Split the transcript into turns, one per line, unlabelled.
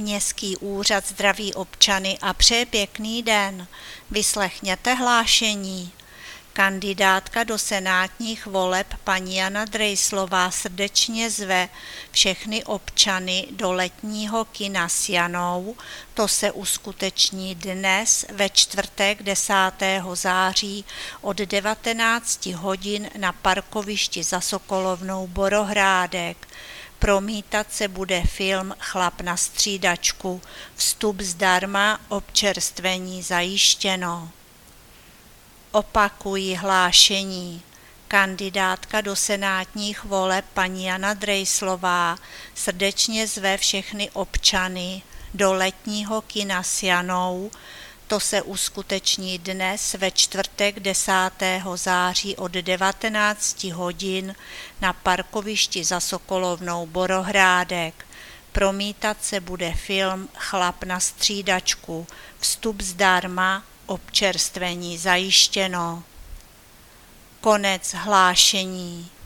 Městský úřad zdraví občany a přeje pěkný den. Vyslechněte hlášení. Kandidátka do senátních voleb paní Jana Drejslová srdečně zve všechny občany do letního kina s Janou. To se uskuteční dnes ve čtvrtek 10. září od 19 hodin na parkovišti za Sokolovnou Borohrádek. Promítat se bude film Chlap na střídačku. Vstup zdarma, občerstvení zajištěno. Opakuji hlášení. Kandidátka do senátních voleb paní Jana Drejslová srdečně zve všechny občany do letního kina s Janou. To se uskuteční dnes ve čtvrtek 10. září od 19 hodin na parkovišti za Sokolovnou Borohrádek. Promítat se bude film Chlap na střídačku. Vstup zdarma, občerstvení zajištěno. Konec hlášení.